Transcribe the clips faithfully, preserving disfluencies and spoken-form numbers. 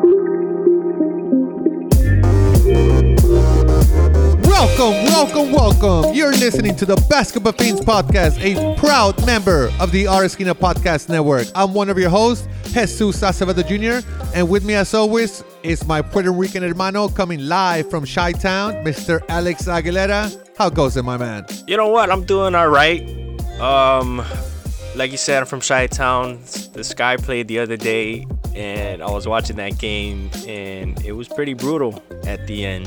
Welcome, welcome, welcome. You're listening to the Basketball Fiends Podcast, a proud member of the Art Esquina Podcast Network. I'm one of your hosts, Jesus Acevedo Junior And with me, as always, is my Puerto Rican hermano coming live from Chi-Town, Mister Alex Aguilera. How goes it, my man? You know what? I'm doing all right. Um, like you said, I'm from Chi-Town. The Sky played the other day, and I was watching that game, and it was pretty brutal at the end.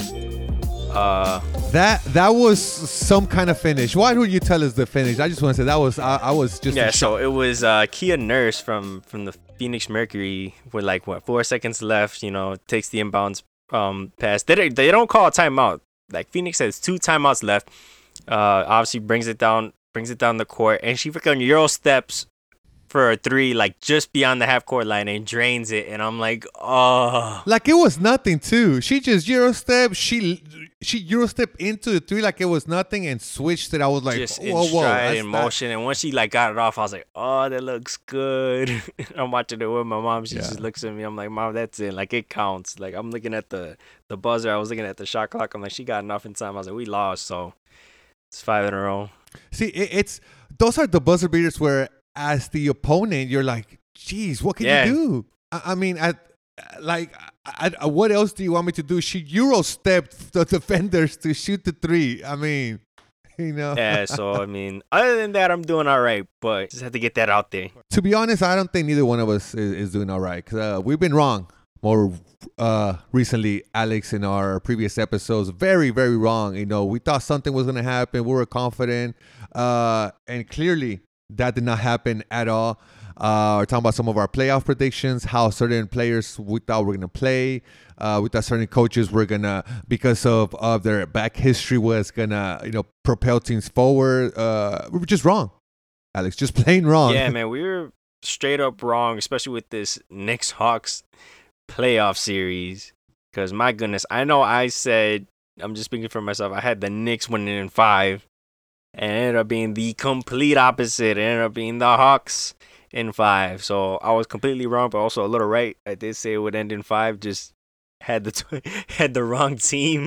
Uh, that that was some kind of finish. Why would you tell us the finish? I just want to say that was I, I was just yeah. So it was uh, Kia Nurse from from the Phoenix Mercury with like what four seconds left. You know, takes the inbounds um pass. They they don't call a timeout. Like Phoenix has two timeouts left. Uh, obviously brings it down brings it down the court, and she freaking Euro steps for a three, like just beyond the half court line, and drains it. And I'm like, oh, like it was nothing too. She just Euro step. She she Euro step into the three like it was nothing and switched it. I was like, just whoa, in whoa, stride, in motion. And once she like got it off, I was like, oh, that looks good. I'm watching it with my mom. She yeah. just looks at me. I'm like, Mom, that's it. Like it counts. Like I'm looking at the the buzzer. I was looking at the shot clock. I'm like, she got enough in time. I was like, we lost, so it's five in a row. See, it, it's those are the buzzer beaters where, as the opponent, you're like, geez, what can yeah. you do? I, I mean, at like, I, I, what else do you want me to do? She Euro stepped the defenders to shoot the three. I mean, you know. Yeah, so, I mean, other than that, I'm doing all right, but just have to get that out there. To be honest, I don't think neither one of us is, is doing all right, because uh, we've been wrong more uh, recently, Alex, in our previous episodes. Very, very wrong. You know, we thought something was going to happen. We were confident, uh, and clearly that did not happen at all. Uh, we're talking about some of our playoff predictions, how certain players we thought were going to play. Uh, we thought certain coaches were going to, because of, of their back history, was going to, you know, propel teams forward. Uh, we were just wrong, Alex, just plain wrong. Yeah, man, we were straight up wrong, especially with this Knicks-Hawks playoff series. Because, my goodness, I know I said, I'm just speaking for myself, I had the Knicks winning in five. And it ended up being the complete opposite. It ended up being the Hawks in five. So I was completely wrong, but also a little right. I did say it would end in five. Just had the t- had the wrong team.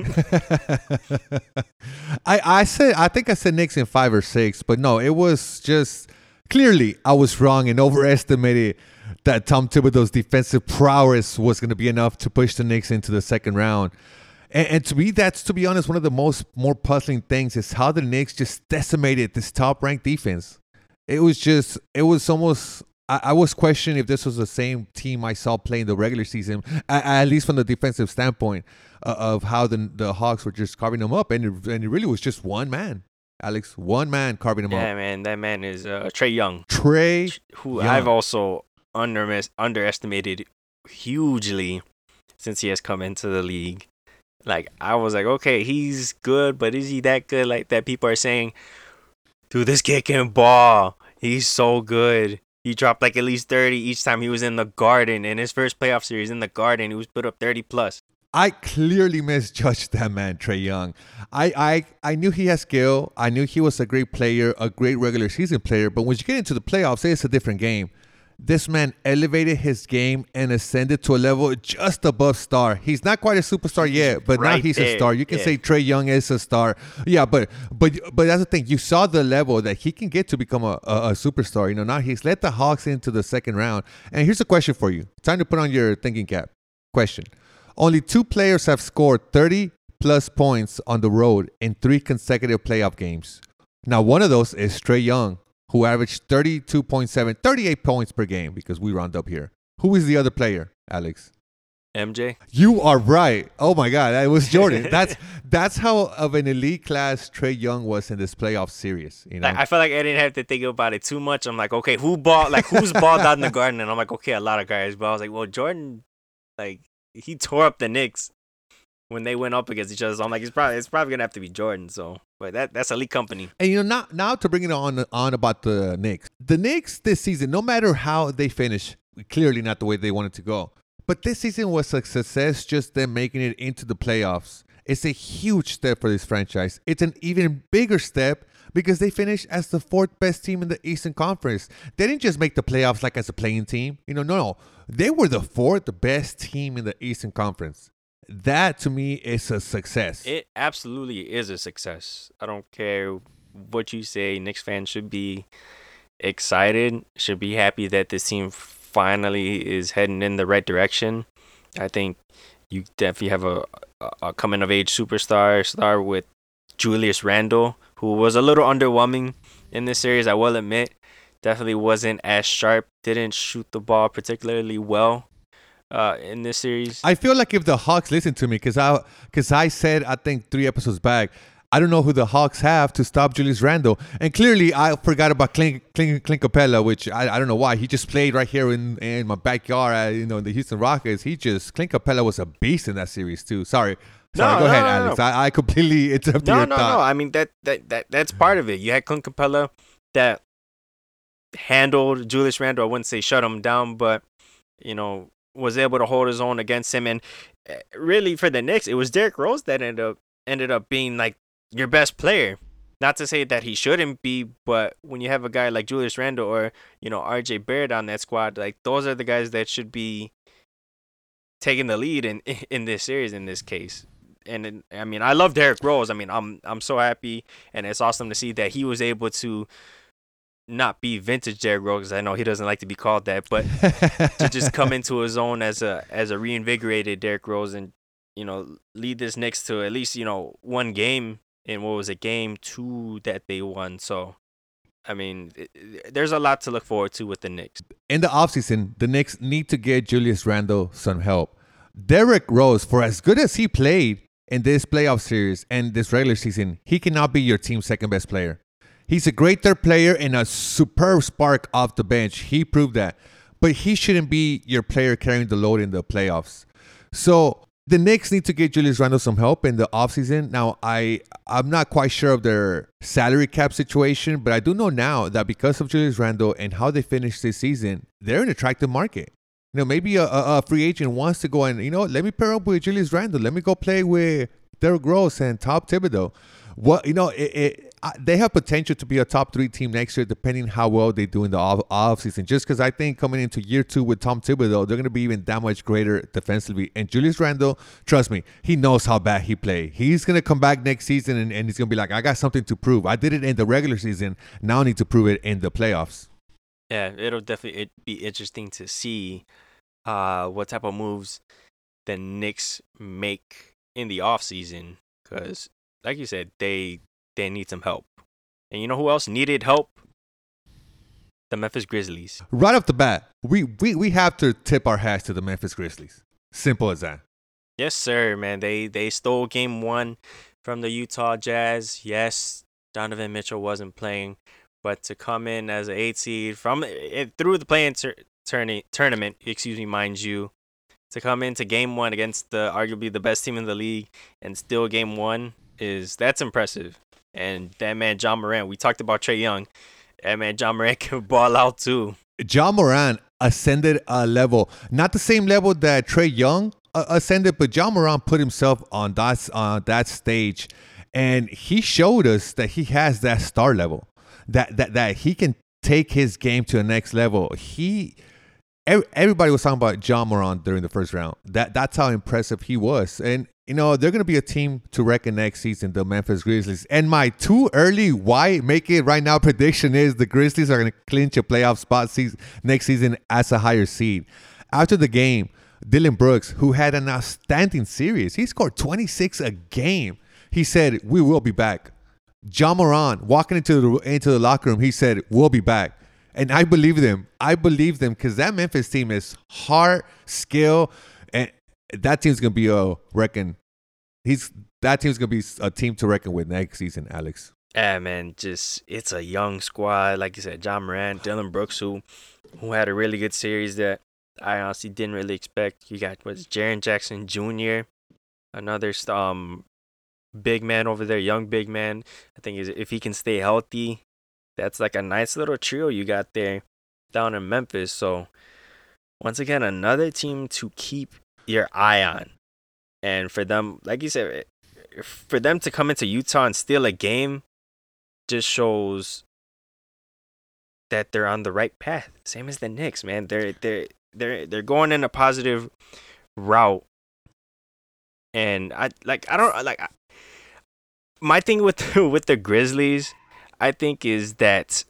I I said I think I said Knicks in five or six, but no, it was just clearly I was wrong and overestimated that Tom Thibodeau's defensive prowess was going to be enough to push the Knicks into the second round. And, and to me, that's, to be honest, one of the most more puzzling things is how the Knicks just decimated this top-ranked defense. It was just, it was almost, I, I was questioning if this was the same team I saw play in the regular season, at, at least from the defensive standpoint uh, of how the the Hawks were just carving them up. And it, and it really was just one man, Alex, one man carving them yeah, up. Yeah, man, that man is uh, Trae Young. Trae Who Young. I've also under, underestimated hugely since he has come into the league. Like, I was like, okay, he's good, but is he that good? Like, that people are saying, dude, this kid can ball. He's so good. He dropped, like, at least thirty each time he was in the Garden. In his first playoff series in the Garden, he was put up thirty plus. I clearly misjudged that man, Trae Young. I, I, I knew he had skill. I knew he was a great player, a great regular season player. But when you get into the playoffs, it's a different game. This man elevated his game and ascended to a level just above star. He's not quite a superstar yet, but right now he's there. a star. You can yeah. say Trae Young is a star. Yeah, but but but that's the thing. You saw the level that he can get to become a, a, a superstar. You know, now he's led the Hawks into the second round. And here's a question for you. Time to put on your thinking cap. Question. Only two players have scored thirty plus points on the road in three consecutive playoff games. Now, one of those is Trae Young, who averaged thirty-two point seven, thirty-eight points per game because we round up here. Who is the other player, Alex? M J. You are right. Oh, my God. It was Jordan. That's that's how of an elite class Trae Young was in this playoff series. You know? Like, I feel like I didn't have to think about it too much. I'm like, okay, who ball? Like, who's balled out in the Garden? And I'm like, okay, a lot of guys. But I was like, well, Jordan, like, he tore up the Knicks when they went up against each other. So I'm like, it's probably it's probably gonna have to be Jordan. So, but that that's elite company. And you know, now now to bring it on on about the Knicks, the Knicks this season, no matter how they finish, clearly not the way they wanted to go. But this season was a success, just them making it into the playoffs. It's a huge step for this franchise. It's an even bigger step because they finished as the fourth best team in the Eastern Conference. They didn't just make the playoffs like as a playing team. You know, no, no. They were the fourth best team in the Eastern Conference. That to me is a success. It absolutely is a success. I don't care what you say. Knicks fans should be excited, should be happy that this team finally is heading in the right direction. I think you definitely have a, a coming of age superstar star with Julius Randle, who was a little underwhelming in this series, I will admit. Definitely wasn't as sharp, didn't shoot the ball particularly well uh, in this series. I feel like if the Hawks listen to me, because I, cause I said, I think three episodes back, I don't know who the Hawks have to stop Julius Randle. And clearly, I forgot about Clint, Clint, Clint Capella, which I, I don't know why. He just played right here in, in my backyard, uh, you know, in the Houston Rockets. He just, Clint Capella was a beast in that series, too. Sorry. Sorry, no, go no, ahead, no, Alex. no. I, I completely interrupted no, your no, thought. No, I mean, that, that, that that's part of it. You had Clint Capella that handled Julius Randle. I wouldn't say shut him down, but, you know, was able to hold his own against him. And really, for the Knicks, it was Derrick Rose that ended up ended up being, like, your best player. Not to say that he shouldn't be, but when you have a guy like Julius Randle or, you know, R J Barrett on that squad, like, those are the guys that should be taking the lead in in this series in this case. And it, I mean, I love Derrick Rose. I mean, I'm I'm so happy, and it's awesome to see that he was able to not be vintage Derrick Rose, because I know he doesn't like to be called that, but to just come into his own as a as a reinvigorated Derrick Rose and, you know, lead this Knicks to at least, you know, one game in what was it, game two that they won. So, I mean, it, it, there's a lot to look forward to with the Knicks. In the offseason, the Knicks need to get Julius Randle some help. Derrick Rose, for as good as he played in this playoff series and this regular season, he cannot be your team's second best player. He's a great third player and a superb spark off the bench. He proved that. But he shouldn't be your player carrying the load in the playoffs. So the Knicks need to get Julius Randle some help in the offseason. Now, I, I'm not quite sure of their salary cap situation, but I do know now that because of Julius Randle and how they finished this season, they're an attractive market. You know, maybe a, a, a free agent wants to go and, you know, let me pair up with Julius Randle. Let me go play with Derrick Rose and Tom Thibodeau. What, you know, it, it, uh, they have potential to be a top three team next year, depending how well they do in the off, off season. Just because I think coming into year two with Tom Thibodeau, they're going to be even that much greater defensively. And Julius Randle, trust me, he knows how bad he played. He's going to come back next season and, and he's going to be like, I got something to prove. I did it in the regular season. Now I need to prove it in the playoffs. Yeah, it'll definitely it be interesting to see uh, what type of moves the Knicks make in the offseason, because, like you said, they they need some help. And you know who else needed help? The Memphis Grizzlies. Right off the bat, we, we, we have to tip our hats to the Memphis Grizzlies. Simple as that. Yes, sir, man. They they stole game one from the Utah Jazz. Yes, Donovan Mitchell wasn't playing, but to come in as an eight seed from it, through the play-in tur- tourney, tournament, excuse me, mind you, to come into game one against the arguably the best team in the league and still game one is that's impressive. And that man Ja Morant, we talked about Trae Young. That man Ja Morant can ball out too. Ja Morant ascended a level, not the same level that Trae Young uh, ascended, but Ja Morant put himself on that on that stage, and he showed us that he has that star level, that that that he can take his game to the next level. He. Everybody was talking about Ja Morant during the first round. That that's how impressive he was. And, you know, they're going to be a team to reckon next season, the Memphis Grizzlies. And my too early why make it right now prediction is the Grizzlies are going to clinch a playoff spot season, next season as a higher seed. After the game, Dylan Brooks, who had an outstanding series, he scored twenty-six a game. He said, we will be back. Ja Morant, walking into the, into the locker room, he said, we'll be back. And I believe them. I believe them because that Memphis team is heart, skill, and that team's gonna be a reckon. He's that team's gonna be a team to reckon with next season, Alex. Yeah, man, just it's a young squad, like you said. Ja Morant, Dylan Brooks, who who had a really good series that I honestly didn't really expect. You got what's Jaren Jackson Junior, another um big man over there, young big man. I think if he can stay healthy, that's like a nice little trio you got there down in Memphis. So, once again, another team to keep your eye on. And for them, like you said, for them to come into Utah and steal a game just shows that they're on the right path. Same as the Knicks, man. They're they're they're they're going in a positive route, and I like I don't like I, my thing with with the Grizzlies, I think is that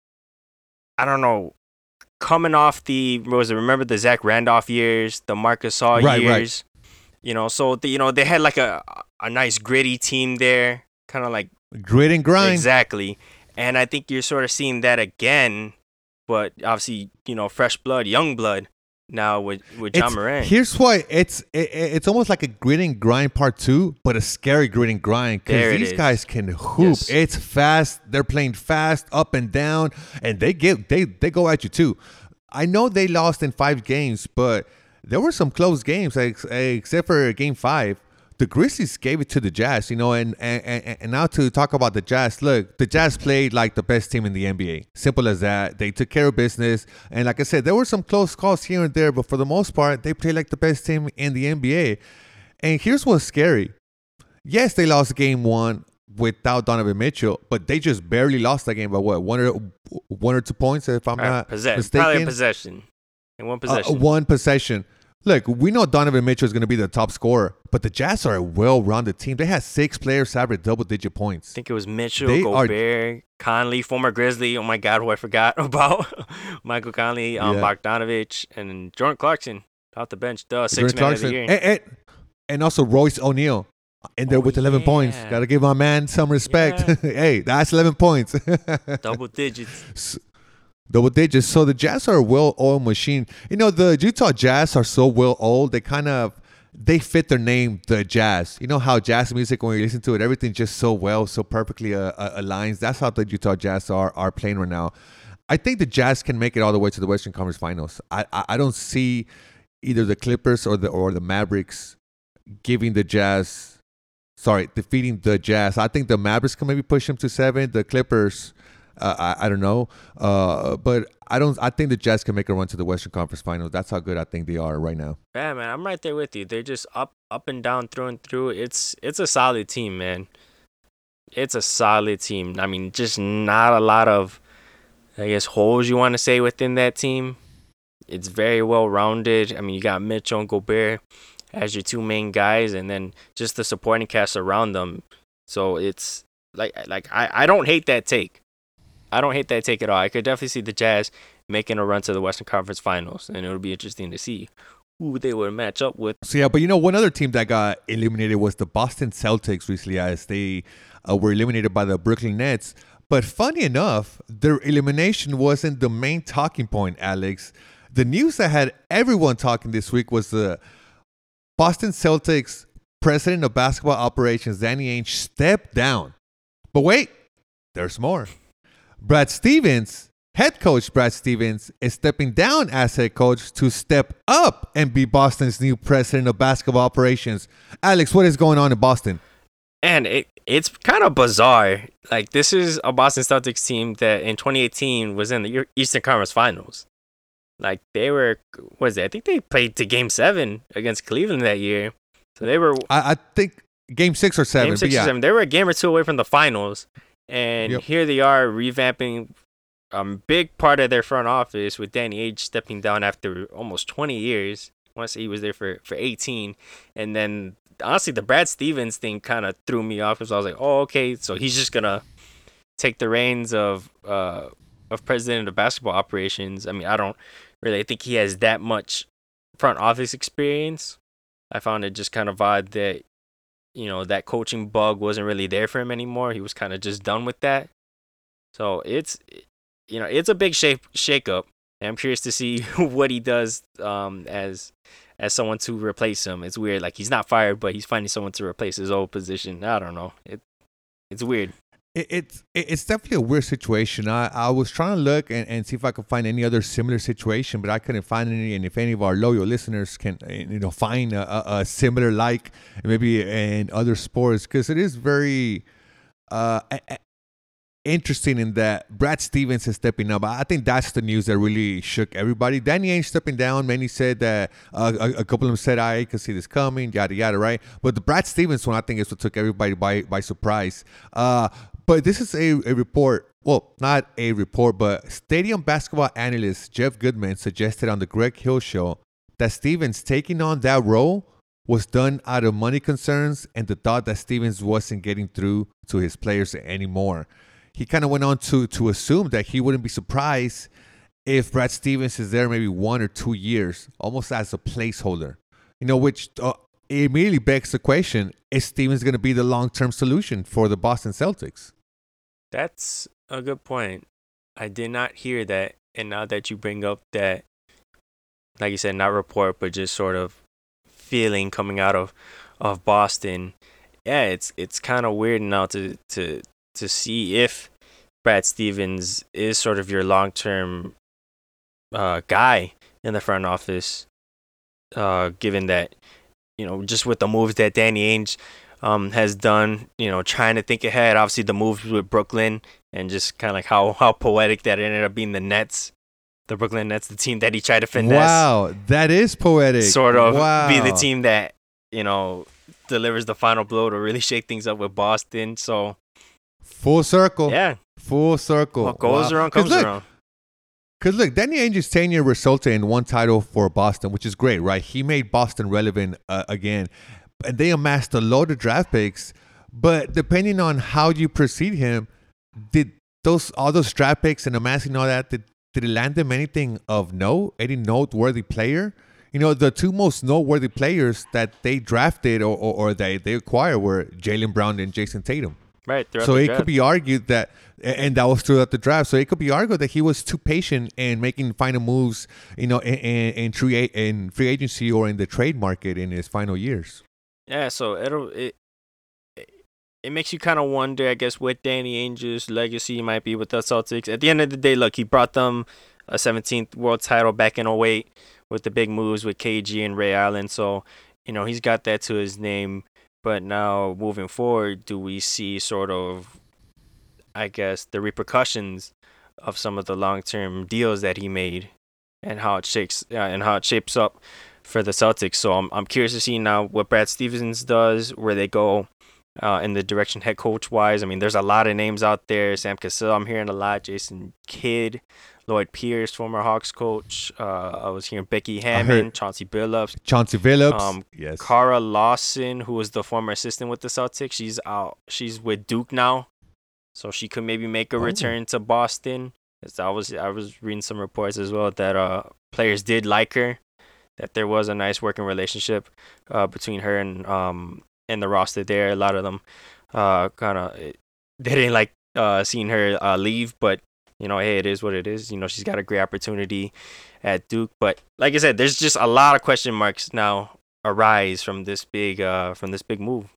I don't know, coming off the what was it remember the Zach Randolph years, the Marcus Gasol Right, right. years, you know, so the, you know they had like a a nice gritty team there, kind of like Grit and grind. exactly, and I think you're sort of seeing that again, but obviously you know fresh blood, young blood now with with John It's, Morant. here's why it's it, it's almost like a grit and grind part two, but a scary grit and grind There because it these is. guys can hoop. Yes. It's fast. They're playing fast, up and down, and they get they they go at you too. I know they lost in five games, but there were some close games, ex- except for game five. The Grizzlies gave it to the Jazz, you know, and, and, and, and now to talk about the Jazz, look, the Jazz played like the best team in the N B A. Simple as that. They took care of business. And like I said, there were some close calls here and there, but for the most part, they played like the best team in the N B A. And here's what's scary. Yes, they lost game one without Donovan Mitchell, but they just barely lost that game by what, one or one or two points, if I'm Right, not possess- mistaken. probably a possession, in one Uh, possession. one possession. Look, we know Donovan Mitchell is going to be the top scorer, but the Jazz are a well-rounded team. They had six players average double-digit points. I think it was Mitchell, They are- Gobert, Conley, former Grizzly. Oh my God, who I forgot about. Michael Conley, um, Yeah. Bogdanovich, and Jordan Clarkson off the bench. Duh, six Jordan man of the Clarkson. year. And, and, and also Royce O'Neal in there Oh, with eleven points. yeah. Got to give my man some respect. Yeah. Hey, that's eleven points. Double digits. Double digits. So the Jazz are a well-oiled machine. You know, the Utah Jazz are so well-oiled. They kind of they fit their name, the Jazz. You know how jazz music, when you listen to it, everything just so well, so perfectly uh, uh, aligns. That's how the Utah Jazz are are playing right now. I think the Jazz can make it all the way to the Western Conference Finals. I I, I don't see either the Clippers or the or the Mavericks giving the Jazz, sorry, defeating the Jazz. I think the Mavericks can maybe push them to seven. The Clippers. Uh, I, I don't know, uh, but I don't. I think the Jazz can make a run to the Western Conference Finals. That's how good I think they are right now. Yeah, man, I'm right there with you. They're just up, up and down, through and through. It's, it's a solid team, man. It's a solid team. I mean, just not a lot of, I guess, holes you want to say within that team. It's very well rounded. I mean, you got Mitchell and Gobert as your two main guys, and then just the supporting cast around them. So it's like, like I, I don't hate that take. I don't hate that take at all. I could definitely see the Jazz making a run to the Western Conference Finals, and it'll be interesting to see who they would match up with. So yeah, but you know, one other team that got eliminated was the Boston Celtics recently, as they uh, were eliminated by the Brooklyn Nets. But funny enough, their elimination wasn't the main talking point, Alex. The news that had everyone talking this week was the Boston Celtics president of basketball operations, Danny Ainge, stepped down. But wait, there's more. Brad Stevens, head coach Brad Stevens, is stepping down as head coach to step up and be Boston's new president of basketball operations. Alex, what is going on in Boston? And it it's kind of bizarre. Like, this is a Boston Celtics team that in twenty eighteen was in the Eastern Conference Finals. Like, they were, what is it? I think they played to Game seven against Cleveland that year. So they were I, I think game six or seven. Game six but yeah. or seven. They were a game or two away from the finals. And Yep. here they are revamping a big part of their front office with Danny Ainge stepping down after almost twenty years. I want to say he was there for, for eighteen. And then, honestly, the Brad Stevens thing kind of threw me off because I was like, oh, okay, so he's just going to take the reins of uh, of president of basketball operations. I mean, I don't really think he has that much front office experience. I found it just kind of odd that, you know, that coaching bug wasn't really there for him anymore. He was kind of just done with that. So it's, you know, it's a big shake shake up. And I'm curious to see what he does um, as as someone to replace him. It's weird. Like, he's not fired, but he's finding someone to replace his old position. I don't know. It it's weird. It, it's it's definitely a weird situation. I, I was trying to look and, and see if I could find any other similar situation, but I couldn't find any. And if any of our loyal listeners can, uh, you know, find a, a, a similar like maybe in other sports, because it is very uh, a- a- interesting in that Brad Stevens is stepping up. I think that's the news that really shook everybody. Danny Ainge stepping down. Many said that uh, a, a couple of them said I could see this coming, yada yada, right? But the Brad Stevens one, I think, is what took everybody by by surprise. Uh, But this is a, a report. Well, not a report, but stadium basketball analyst Jeff Goodman suggested on the Greg Hill Show that Stevens taking on that role was done out of money concerns and the thought that Stevens wasn't getting through to his players anymore. He kind of went on to to assume that he wouldn't be surprised if Brad Stevens is there maybe one or two years, almost as a placeholder. You know, which uh, immediately begs the question, is Stevens going to be the long-term solution for the Boston Celtics? That's a good point. I did not hear that. And now that you bring up that, like you said, not report, but just sort of feeling coming out of, of Boston, yeah, it's it's kind of weird now to, to, to see if Brad Stevens is sort of your long-term uh, guy in the front office, uh, given that, you know, just with the moves that Danny Ainge um, has done, you know, trying to think ahead. Obviously, the moves with Brooklyn and just kind of like how, how poetic that ended up being the Nets, the Brooklyn Nets, the team that he tried to finesse. Wow, that is poetic. Sort of wow. be the team that, you know, delivers the final blow to really shake things up with Boston. So full circle. Yeah. Full circle. What goes wow. around comes look, around. Because look, Danny Ainge's tenure resulted in one title for Boston, which is great, right? He made Boston relevant uh, again. And they amassed a load of draft picks. But depending on how you precede him, did those all those draft picks and amassing all that, did, did it land them anything of note? Any noteworthy player? You know, the two most noteworthy players that they drafted or, or, or they, they acquired were Jaylen Brown and Jason Tatum. Right. So the it draft. could be argued that, and that was throughout the draft. So it could be argued that he was too patient in making final moves, you know, in, in, in, free, in free agency or in the trade market in his final years. Yeah. So it'll it it makes you kind of wonder, I guess, what Danny Ainge's legacy might be with the Celtics. At the end of the day, look, he brought them a seventeenth world title back in oh eight with the big moves with K G and Ray Allen. So, you know, he's got that to his name. But now moving forward, do we see sort of, I guess, the repercussions of some of the long-term deals that he made and how it shakes uh, and how it shapes up for the Celtics? So I'm I'm curious to see now what Brad Stevens does, where they go uh, in the direction head coach wise. I mean, there's a lot of names out there. Sam Cassell, I'm hearing a lot. Jason Kidd, Lloyd Pierce, former Hawks coach. Uh, I was hearing Becky Hammond, Chauncey Billups. Chauncey Billups. Um, yes. Cara Lawson, who was the former assistant with the Celtics. She's out. She's with Duke now, so she could maybe make a Oh. return to Boston. As I was I was reading some reports as well that uh players did like her, that there was a nice working relationship uh between her and um and the roster there. A lot of them uh kind of they didn't like uh seeing her uh leave, but you know, hey, it is what it is. You know, she's got a great opportunity at Duke. But like I said, there's just a lot of question marks now arise from this big uh from this big move.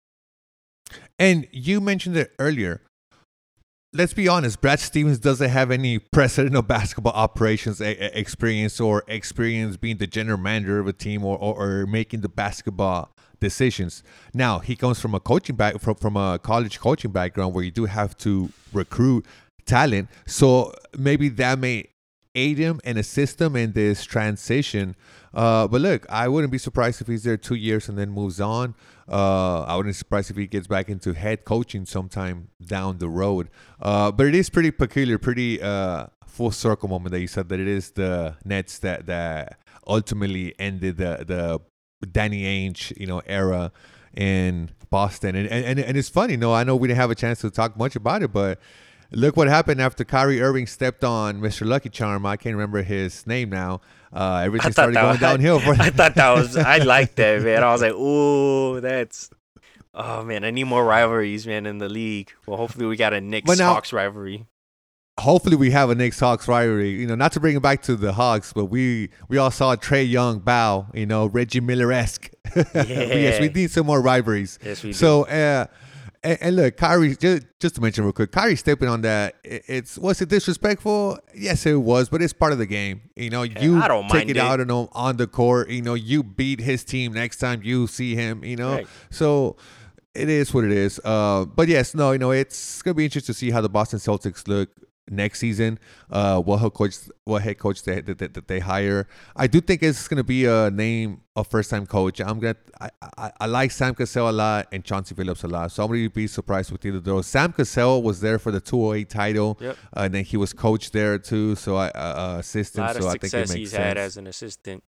And you mentioned it earlier. Let's be honest, Brad Stevens doesn't have any precedent of basketball operations a- experience or experience being the general manager of a team or, or, or making the basketball decisions. Now, he comes from a coaching back from, from a college coaching background where you do have to recruit talent. So maybe that may aid him and assist him in this transition. Uh, but look, I wouldn't be surprised if he's there two years and then moves on. Uh, I wouldn't be surprised if he gets back into head coaching sometime down the road. Uh, but it is pretty peculiar, pretty uh, full circle moment that you said that it is the Nets that, that ultimately ended the the Danny Ainge, you know, era in Boston. And, and and it's funny, you know, I know we didn't have a chance to talk much about it, but look what happened after Kyrie Irving stepped on Mister Lucky Charm. I can't remember his name now. Uh, everything started going was, downhill. For I thought that was, I liked that, man. I was like, ooh, that's, oh, man, I need more rivalries, man, in the league. Well, hopefully we got a Knicks-Hawks rivalry. Hopefully we have a Knicks-Hawks rivalry. You know, not to bring it back to the Hawks, but we, we all saw Trae Young bow, you know, Reggie Miller-esque. Yeah. But yes, we need some more rivalries. Yes, we do. So, uh, And, and look, Kyrie, just, just to mention real quick, Kyrie stepping on that, it, it's, was it disrespectful? Yes, it was, but it's part of the game. You know, you I don't take mind it, it. out on him on the court. You know, you beat his team next time you see him, you know. Right. So it is what it is. Uh, but yes, no, you know, it's going to be interesting to see how the Boston Celtics look next season. Uh, what head coach, what head coach they, that, that they hire. I do think it's going to be a name of first time coach. I'm gonna. I, I, I like Sam Cassell a lot and Chauncey Billups a lot. So I'm going to be surprised with either of those. Sam Cassell was there for the two oh eight title, yep. uh, and then he was coach there too. So I uh, assistant. A lot so of I think it success makes he's sense. had as an assistant.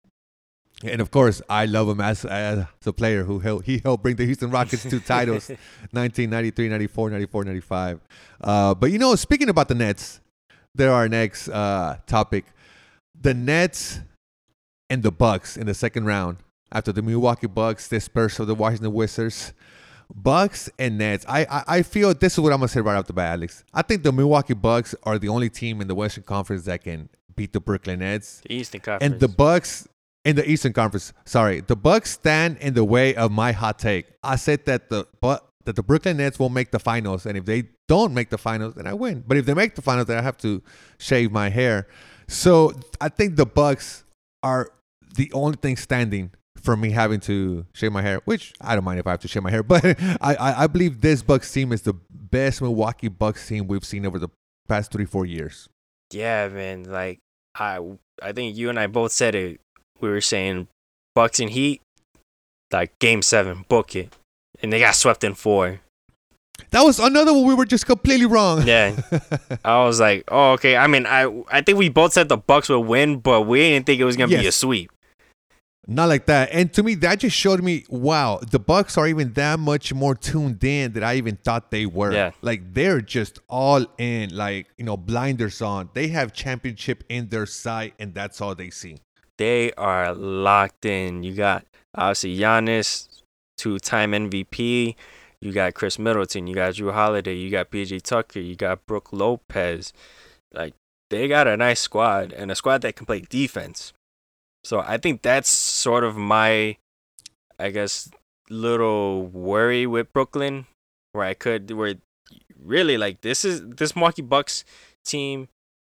And of course, I love him as, as a player who helped, he helped bring the Houston Rockets to titles, nineteen ninety-three, ninety-four, ninety-four, ninety-five. Uh, but, you know, speaking about the Nets, they're our next uh, topic. The Nets and the Bucks in the second round after the Milwaukee Bucks dispersed of the Washington Wizards. Bucks and Nets. I, I, I feel this is what I'm going to say right off the bat, Alex. I think the Milwaukee Bucks are the only team in the Western Conference that can beat the Brooklyn Nets. The Eastern Conference. And the Bucks... In the Eastern Conference, sorry, the Bucks stand in the way of my hot take. I said that the but that the Brooklyn Nets will make the finals, and if they don't make the finals, then I win. But if they make the finals, then I have to shave my hair. So I think the Bucks are the only thing standing for me having to shave my hair, which I don't mind if I have to shave my hair. But I, I, I believe this Bucks team is the best Milwaukee Bucks team we've seen over the past three, four years. Yeah, man. Like I, I think you and I both said it. We were saying Bucks and Heat, like game seven, book it. And they got swept in four. That was another one we were just completely wrong. Yeah. I was like, oh, okay. I mean, I I think we both said the Bucks would win, but we didn't think it was going to yes. be a sweep. Not like that. And to me, that just showed me, wow, the Bucks are even that much more tuned in than I even thought they were. Yeah. Like, they're just all in, like, you know, blinders on. They have championship in their sight, and that's all they see. They are locked in. You got, obviously, Giannis, two-time M V P. You got Chris Middleton. You got Drew Holiday. You got P J Tucker. You got Brook Lopez. Like, they got a nice squad, and a squad that can play defense. So I think that's sort of my, I guess, little worry with Brooklyn, where I could, where really, like, this is, this Milwaukee Bucks team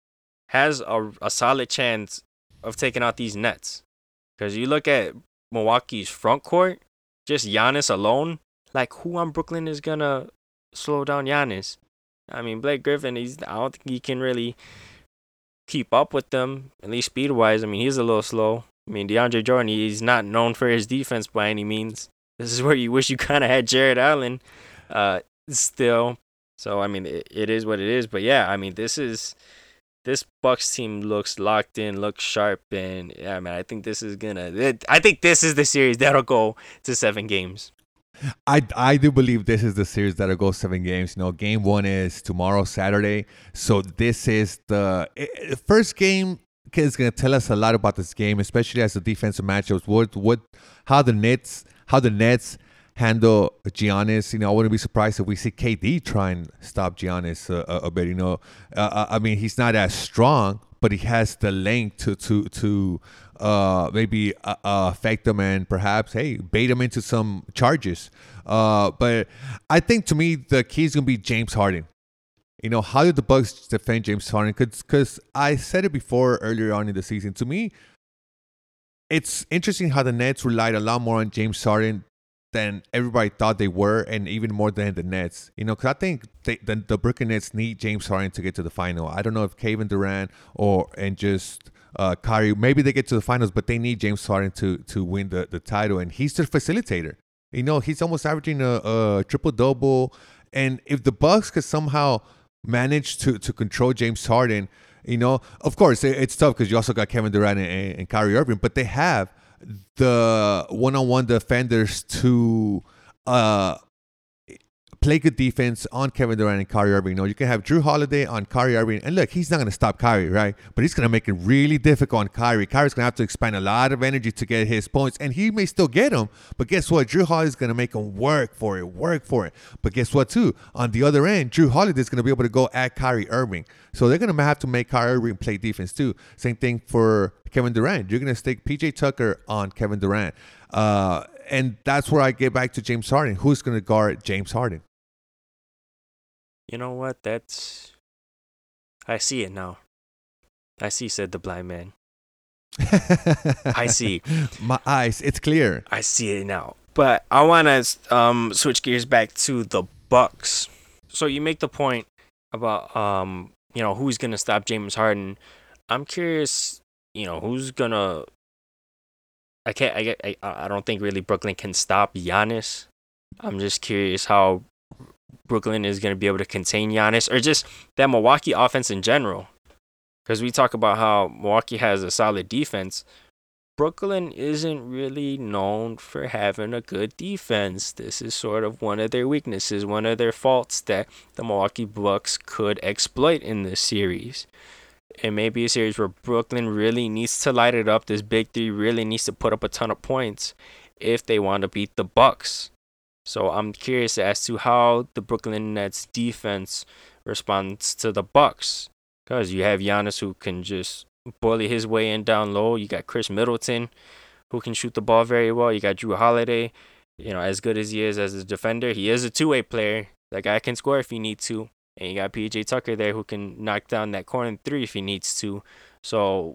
has a, a solid chance of taking out these Nets. Because you look at Milwaukee's front court, just Giannis alone, like, who on Brooklyn is going to slow down Giannis? I mean, Blake Griffin, he's, I don't think he can really keep up with them, at least speed-wise. I mean, he's a little slow. I mean, DeAndre Jordan, he's not known for his defense by any means. This is where you wish you kind of had Jared Allen uh, still. So, I mean, it, it is what it is. But, yeah, I mean, this is... This Bucks team looks locked in, looks sharp, and yeah, man, I think this is gonna. It, I think this is the series that'll go to seven games. I, I do believe this is the series that'll go seven games. You know, game one is tomorrow, Saturday. So this is the it, first game is gonna tell us a lot about this game, especially as the defensive matchups. What what how the Nets how the Nets handle Giannis. You know, I wouldn't be surprised if we see K D try and stop Giannis uh, a, a bit. You know, uh, I mean, he's not as strong, but he has the length to to to uh, maybe uh, uh, affect him and perhaps, hey, bait him into some charges. Uh, but I think to me the key is gonna be James Harden. You know, how did the Bucks defend James Harden? Because I said it before earlier on in the season. To me, it's interesting how the Nets relied a lot more on James Harden than everybody thought they were, and even more than the Nets. You know, because I think they, the, the Brooklyn Nets need James Harden to get to the final. I don't know if Kevin Durant or and just uh, Kyrie, maybe they get to the finals, but they need James Harden to to win the, the title, and he's their facilitator. You know, he's almost averaging a, a triple-double, and if the Bucks could somehow manage to, to control James Harden, you know, of course, it, it's tough because you also got Kevin Durant and, and Kyrie Irving, but they have the one-on-one defenders to uh, play good defense on Kevin Durant and Kyrie Irving. You know, you can have Drew Holiday on Kyrie Irving, and look, he's not going to stop Kyrie, right? But he's going to make it really difficult on Kyrie. Kyrie's going to have to expend a lot of energy to get his points, and he may still get them, but guess what? Drew Holiday's going to make him work for it, work for it. But guess what, too? On the other end, Drew Holiday's going to be able to go at Kyrie Irving. So they're going to have to make Kyrie Irving play defense, too. Same thing for Kevin Durant. You're going to stick P J Tucker on Kevin Durant. Uh, and that's where I get back to James Harden. Who's going to guard James Harden? You know what? That's... I see it now. I see, said the blind man. I see. My eyes, it's clear. I see it now. But I want to um, switch gears back to the Bucks. So you make the point about um, you know, who's gonna stop James Harden? I'm curious, you know, who's gonna. I can't. I get. I, I don't think really Brooklyn can stop Giannis. I'm just curious how Brooklyn is gonna be able to contain Giannis, or just that Milwaukee offense in general. Because we talk about how Milwaukee has a solid defense. Brooklyn isn't really known for having a good defense. This is sort of one of their weaknesses, one of their faults that the Milwaukee Bucks could exploit in this series. It may be a series where Brooklyn really needs to light it up. This big three really needs to put up a ton of points if they want to beat the Bucks. So I'm curious as to how the Brooklyn Nets defense responds to the Bucks. Because you have Giannis who can just bully his way in down low. You got Chris Middleton who can shoot the ball very well. You got Drew Holiday. You know, as good as he is as a defender, he is a two-way player. That guy can score if he needs to. And you got P J Tucker there who can knock down that corner three if he needs to. So,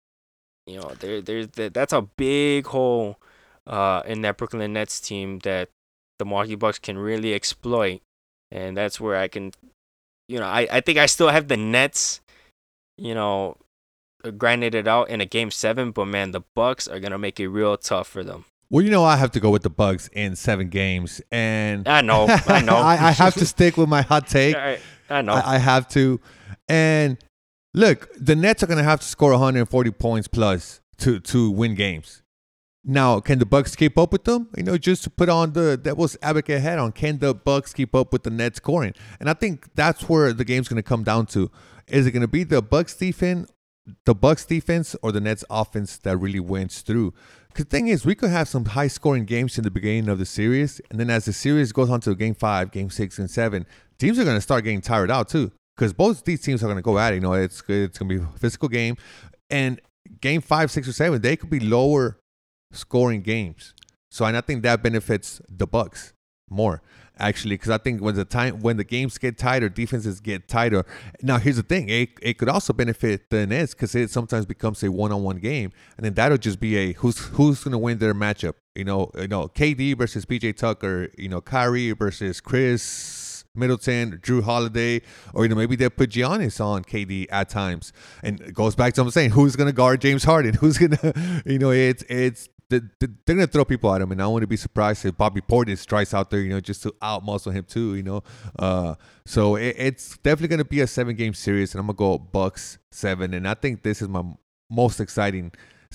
you know, there, there's that, that's a big hole uh, in that Brooklyn Nets team that the Milwaukee Bucks can really exploit. And that's where I can, you know, I, I think I still have the Nets, you know, grinded it out in a game seven. But, man, the Bucks are going to make it real tough for them. Well, you know, I have to go with the Bucks in seven games, and I know, I know. I, I have to stick with my hot take. I, I know. I, I have to. And look, the Nets are going to have to score one hundred forty points plus to to win games. Now, can the Bucks keep up with them? You know, just to put on the devil's advocate hat on, can the Bucks keep up with the Nets scoring? And I think that's where the game's going to come down to. Is it going to be the Bucks defense, the Bucks defense, or the Nets offense that really wins through? Because the thing is, we could have some high-scoring games in the beginning of the series, and then as the series goes on to game five, game six, and seven, teams are going to start getting tired out too. Because both these teams are going to go at it. You know, it's it's going to be a physical game, and game five, six, or seven, they could be lower-scoring games. So, and I think that benefits the Bucks more, actually, because I think when the time when the games get tighter, defenses get tighter. Now, here's the thing: it it could also benefit the Nets because it sometimes becomes a one-on-one game, and then that'll just be a who's who's going to win their matchup. You know, you know, K D versus P J Tucker. You know, Kyrie versus Chris Middleton, Drew Holiday, or you know maybe they put Giannis on K D at times, and it goes back to what I'm saying: who's going to guard James Harden? Who's going to, you know, it's it's. They're going to throw people at him, and I wouldn't be surprised if Bobby Portis tries out there, you know, just to out-muscle him too, you know. Uh, so it, it's definitely going to be a seven-game series, and I'm going to go Bucks seven, and I think this is my most exciting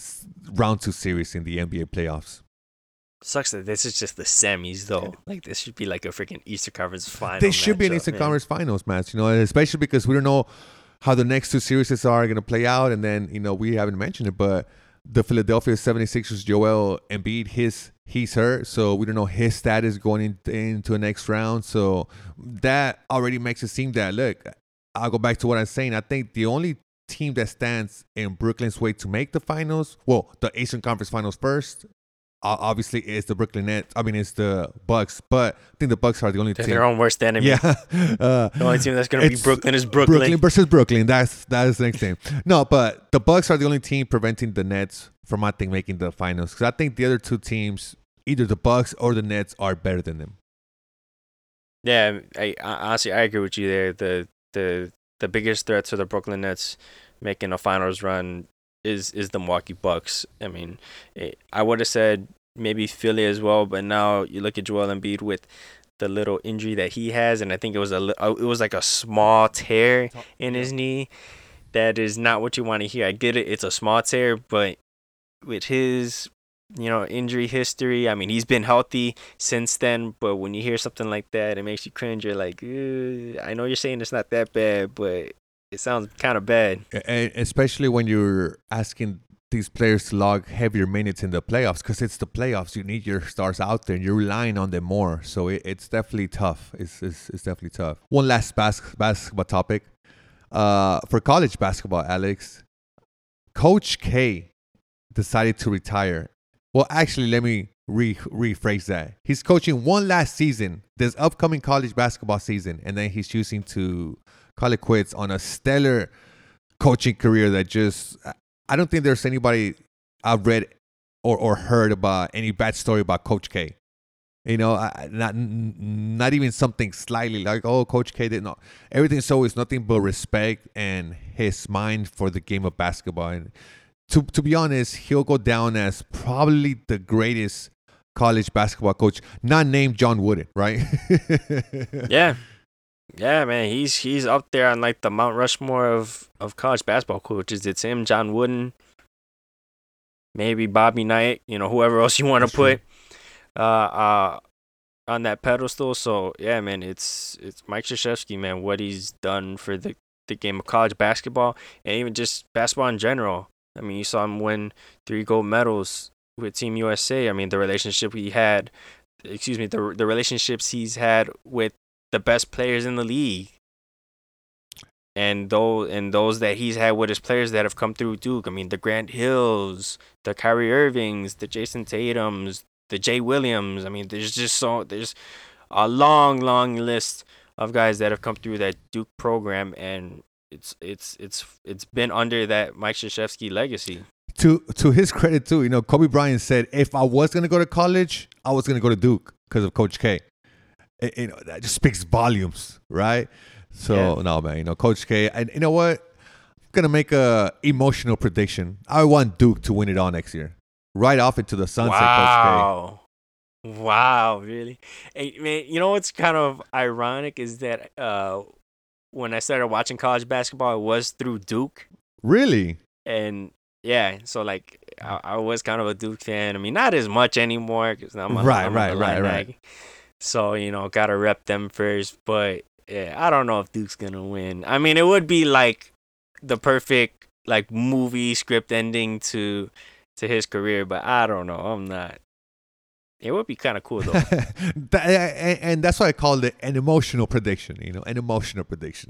round two series in the N B A playoffs. Sucks that this is just the semis, though. Like, this should be like a freaking Eastern Conference final. This should be an Eastern man. Conference Finals match, you know, especially because we don't know how the next two series are going to play out, and then, you know, we haven't mentioned it, but the Philadelphia seventy-sixers, Joel Embiid, his he's hurt, so we don't know his status going in, into the next round. So that already makes it seem that, look, I'll go back to what I'm saying. I think the only team that stands in Brooklyn's way to make the finals, well, the Eastern Conference Finals first, uh, obviously is the Brooklyn Nets. I mean, it's the Bucks, but I think the Bucks are the only They're team. their own worst enemy. Yeah. Uh, the only team that's going to be Brooklyn is Brooklyn. Brooklyn versus Brooklyn. That's that's the next game. No, but the Bucks are the only team preventing the Nets from, I think, making the finals. Because I think the other two teams, either the Bucks or the Nets, are better than them. Yeah, I, I honestly I agree with you there. The the the biggest threat to the Brooklyn Nets making a finals run is is the Milwaukee Bucks. I mean, it, I would have said maybe Philly as well, but now you look at Joel Embiid with the little injury that he has, and I think it was a it was like a small tear in his knee. That is not what you want to hear. I get it; it's a small tear, but with his, you know, injury history, I mean, he's been healthy since then. But when you hear something like that, it makes you cringe. You're like, I know you're saying it's not that bad, but it sounds kind of bad. And especially when you're asking these players to log heavier minutes in the playoffs, because it's the playoffs. You need your stars out there, and you're relying on them more. So it, it's definitely tough. It's, it's it's definitely tough. One last bas- basketball topic. Uh, for college basketball, Alex, Coach K decided to retire. Well, actually, let me re- rephrase that. He's coaching one last season, this upcoming college basketball season, and then he's choosing to call it quits on a stellar coaching career that just, I don't think there's anybody I've read or, or heard about any bad story about Coach K. You know, I, not not even something slightly like, oh, Coach K did not. Everything's always nothing but respect and his mind for the game of basketball. And to to be honest, he'll go down as probably the greatest college basketball coach, not named John Wooden, right? Yeah. Yeah, man, he's he's up there on like the Mount Rushmore of, of college basketball coaches. It's him, John Wooden, maybe Bobby Knight, you know, whoever else you want to put uh, uh, on that pedestal. So yeah, man, it's it's Mike Krzyzewski, man, what he's done for the, the game of college basketball and even just basketball in general. I mean, you saw him win three gold medals with Team U S A. I mean, the relationship he had, excuse me, the the relationships he's had with the best players in the league, and those and those that he's had with his players that have come through Duke. I mean, the Grant Hills, the Kyrie Irvings, the Jason Tatums, the Jay Williams. I mean, there's just so there's a long, long list of guys that have come through that Duke program, and it's it's it's it's been under that Mike Krzyzewski legacy. To to his credit too, you know, Kobe Bryant said, if I was gonna go to college, I was gonna go to Duke because of Coach K. It, you know, that just speaks volumes, right? So yeah. no, man, you know, Coach K, and you know what? I'm gonna make a emotional prediction. I want Duke to win it all next year, right off into the sunset. Wow, Coach K. Wow, really? Hey, man, you know what's kind of ironic is that uh, when I started watching college basketball, it was through Duke. Really? And yeah, so like I, I was kind of a Duke fan. I mean, not as much anymore because I'm a, right, I'm right, a right, right. So, you know, gotta rep them first. But yeah, I don't know if Duke's gonna win. I mean, it would be like the perfect like movie script ending to to his career, but I don't know. I'm not. It would be kind of cool though. that, and, and that's why I called it an emotional prediction. You know, an emotional prediction.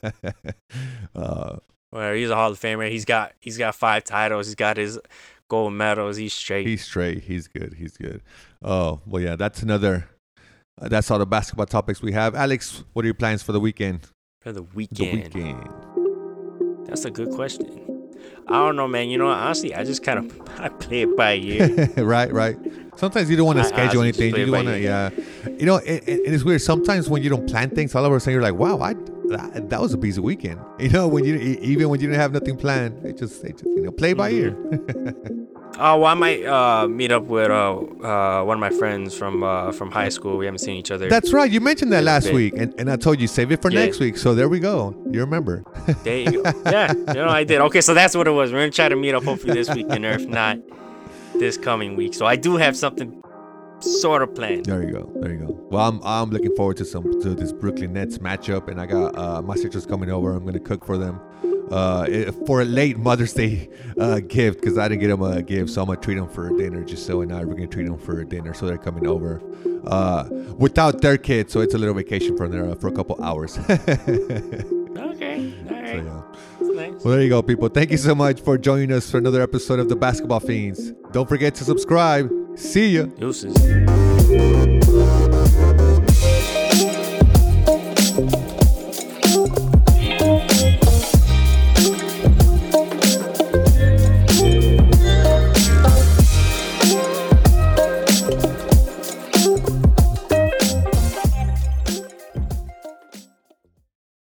uh, well, he's a Hall of Famer. He's got he's got five titles. He's got his gold medals. He's straight. He's straight. He's good. He's good. Oh well, yeah. That's another. Uh, that's all the basketball topics we have. Alex, what are your plans for the weekend? For the weekend? The weekend. That's a good question. I don't know, man. You know, honestly, I just kind of I play it by ear. right, right. Sometimes you don't want to schedule anything. You want to, yeah. You know, it, it, it is weird. Sometimes when you don't plan things, all of a sudden you're like, wow, I that, that was a busy weekend. You know, when you even when you didn't have nothing planned, it just, it just you know, play by mm-hmm. ear. Oh, well, I might uh, meet up with uh, uh, one of my friends from uh, from high school. We haven't seen each other. That's right. You mentioned that last week, and, and I told you save it for yeah. next week. So there we go. You remember? There you go. Yeah, you know I did. Okay, so that's what it was. We're gonna try to meet up hopefully this weekend, or if not, this coming week. So I do have something sort of planned. There you go. There you go. Well, I'm I'm looking forward to some to this Brooklyn Nets matchup, and I got uh, my sisters coming over. I'm gonna cook for them. Uh, for a late Mother's Day uh, gift because I didn't get them a gift, so I'm gonna treat them for dinner. Just so and I we're gonna treat them for dinner, so they're coming over uh, without their kids, so it's a little vacation from there uh, for a couple hours. Okay, all right. So, yeah. That's nice. Well, there you go, people. Thank you so much for joining us for another episode of the Basketball Fiends. Don't forget to subscribe. See ya. Deuces.